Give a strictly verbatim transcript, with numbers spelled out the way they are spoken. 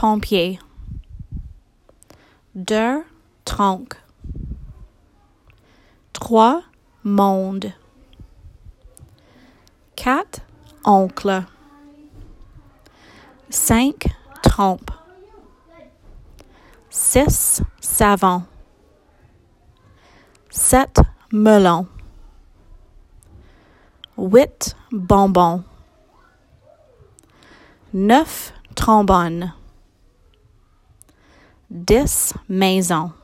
pompiers. Deux troncs. Trois mondes. Quatre oncles. Cinq trompes. Six savants. Sept melons. Huit bonbons. Neuf trombones. Dix maisons.